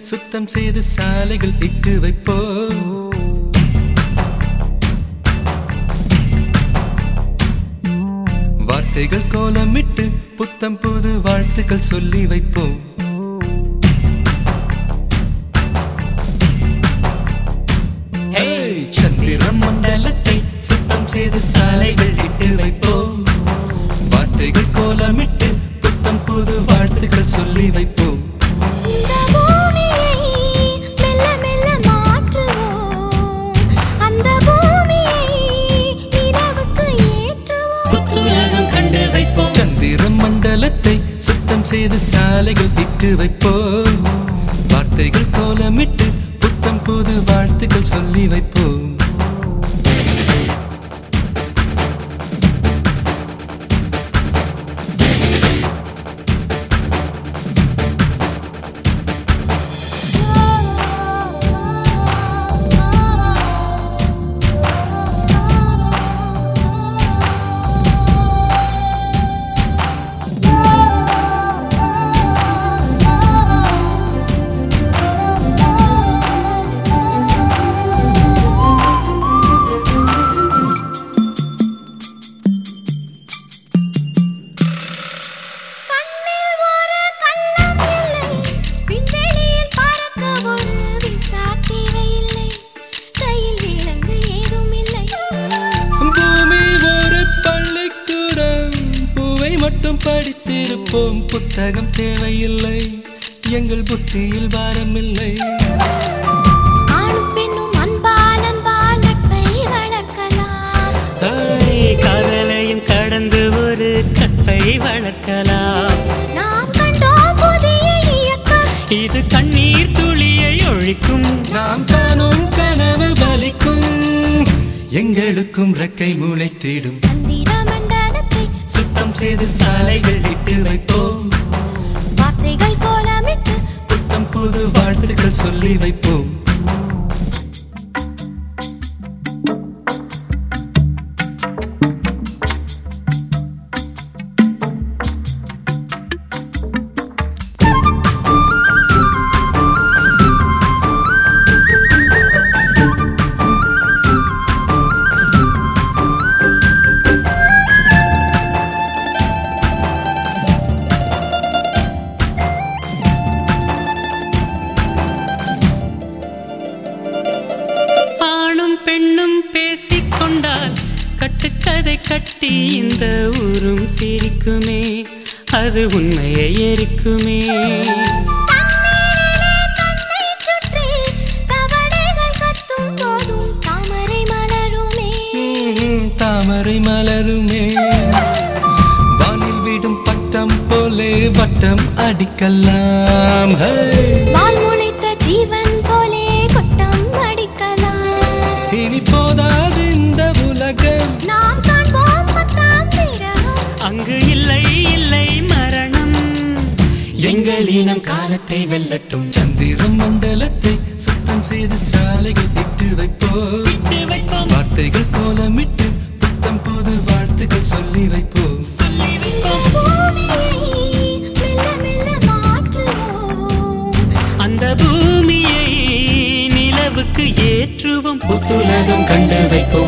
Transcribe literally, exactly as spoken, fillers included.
சுத்தம் செய்து சாலைகள் இட்டு வைப்போம். வார்த்தைகள் கோலமிட்டு புத்தம் புது வாழ்த்துக்கள் சொல்லி வைப்போம். சந்திர மண்டலத்தை சுத்தம் செய்து சாலைகள் இட்டு வைப்போம். வார்த்தைகள் கோலமிட்டு புத்தம் புது வாழ்த்துக்கள் சொல்லி வைப்போம். சந்திர மண்டலத்தை சுத்தம் செய்து சாலைகள் இட்டு வைப்போம். வார்த்தைகள் கோலமிட்டு புத்தம் புது வாழ்த்துக்கள் சொல்லி வைப்போம். மட்டும் படித்திருப்போம், புத்தகம் தேவையில்லை, எங்கள் புத்தியில் பாரமில்லை. ஆணும் பெண்ணும் அன்பால் அன்பால் நட்பை வளர்க்கலாம், காதலையும் கடந்து ஒரு கற்பை வளர்க்கலாம். நாம் கண்டோம் புதிய இயக்கம், இது கண்ணீர் துளியை ஒழிக்கும், நாம் காணும் கனவு பலிக்கும், எங்களுக்கும் ரெக்கை முளைத்திடும். சுத்தம் செய்து சாலைகள் இட்டு வைப்போம். வார்த்தைகள் கோலமிட்டு புத்தம் புது வாழ்த்துக்கள் சொல்லி வைப்போம். பெண்ணும் பேசிக்கொண்டால் கட்டுக்கதை கட்டி இந்த ஊரும் சிரிக்குமே, அது உண்மையை எரிக்குமே. தாமரை மலருமே, தாமரை மலருமே, வானில் விடும் பட்டம் போலே வட்டம் அடிக்கலாம். வால் முளைத்த ஜீவன் போலே கொட்டம் அடிக்கலாம். இனி போதாது இந்த உலகம், நாம் காண்போம் பத்தாம் பிறகும், அங்கு இல்லை இல்லை மரணம். எங்கள் இனம் காலத்தை வெல்லட்டும். சந்திர மண்டலத்தை சுத்தம் செய்து சாலைகள் இட்டு வைப்போம். வார்த்தைகள் கோலமிட்டு புத்தம் புது வாழ்த்துக்கள் சொல்லி வைப்போம். அந்த பூமியை நிலவுக்கு ஏற்றுவோம், புத்துலகம் கண்டு வைப்போம்.